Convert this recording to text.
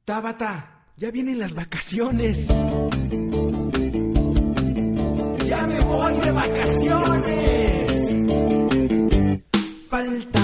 Tabata, ya vienen las vacaciones. ¡Ya me voy de vacaciones! Falta